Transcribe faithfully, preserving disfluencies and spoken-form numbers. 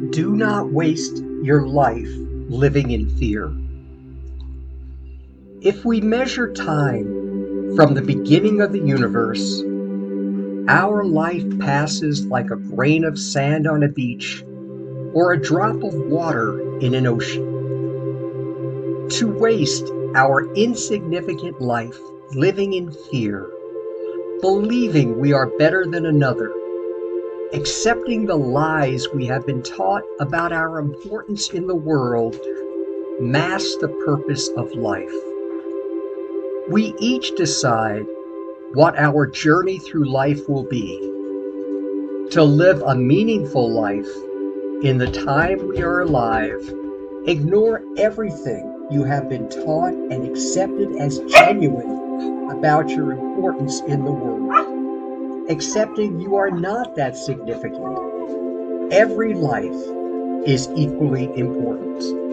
Do not waste your life living in fear. If we measure time from the beginning of the universe, our life passes like a grain of sand on a beach or a drop of water in an ocean. To waste our insignificant life living in fear, believing we are better than another, accepting the lies we have been taught about our importance in the world, masks the purpose of life. We each decide what our journey through life will be. To live a meaningful life in the time we are alive, ignore everything you have been taught and accepted as genuine about your importance in the world, accepting you are not that significant. Every life is equally important.